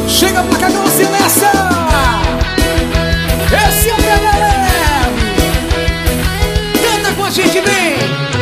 Chega pra cá, você nessa. Esse é o Pelé. Canta com a gente, vem.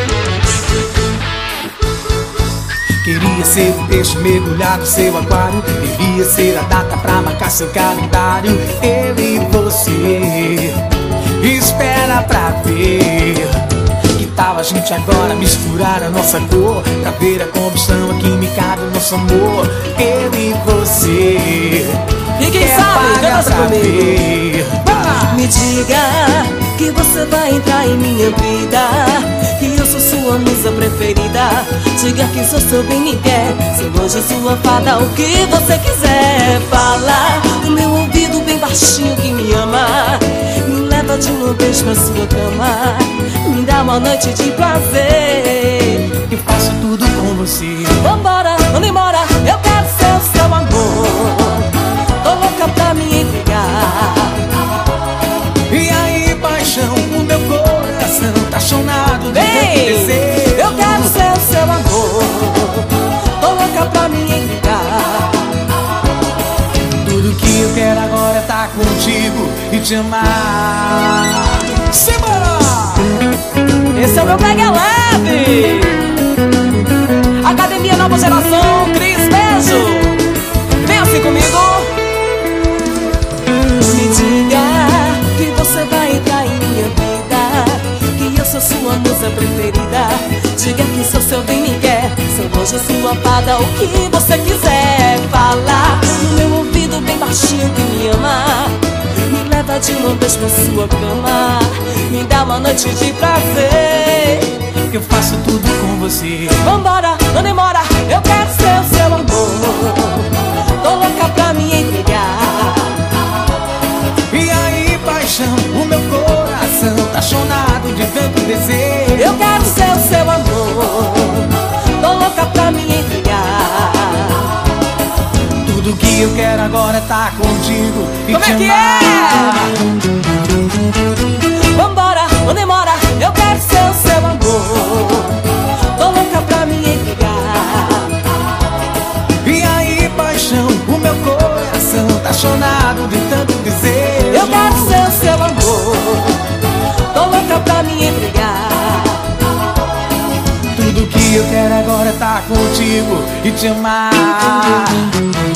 Queria ser um peixe mergulhado no seu aquário. Queria ser a data pra marcar seu calendário. Eu e você, espera pra ver. Que tal a gente agora misturar a nossa cor, pra ver a combustão, a química do nosso amor. Eu e você, e quem sabe, canta comigo. Me diga que você vai entrar em minha vida, que eu sou sua musa preferida. Diga que sou seu bem me quer, ser hoje sua fada, o que você quiser. Fala no meu ouvido bem baixinho que me ama, me leva de uma vez pra sua cama, me dá uma noite de prazer. Eu faço tudo com você. Vambora, vamos embora, eu quero ser o seu amor. Tô louca pra me entregar. E aí, paixão, o meu coração tá chonado de tanto desejo. Eu quero ser o seu amor. Tô louca pra me entregar. Tudo que eu quero agora é tá contigo e te amar. Simbora! Esse é o meu Pega Leve. Academia Nova Geração, Cris, beijo. Vem assim comigo. Me diga que você vai entrar em minha vida, que eu sou sua musa preferida. Diga que sou seu bem me quer, sou hoje sua fada, o que você quiser. Fala no meu ouvido bem baixinho que me ama, me leva de uma vez pra sua cama, me dá uma noite de prazer. Eu faço tudo com você. Vambora, não demora, eu quero ser o seu amor. Tô louca pra me entregar. E aí, paixão, o meu coração tá chonado de tanto desejo. Eu quero ser o seu amor. Tô louca pra me entregar. Tudo que eu quero agora é tá contigo e como te é que amar. Vambora, não demora, eu quero ser o seu amor. Tô louca pra me entregar. E aí, paixão, o meu coração tá chonado de tanto desejo. Eu quero ser o seu amor. Tô louca pra me entregar. Tudo que eu quero agora é tá contigo e te amar.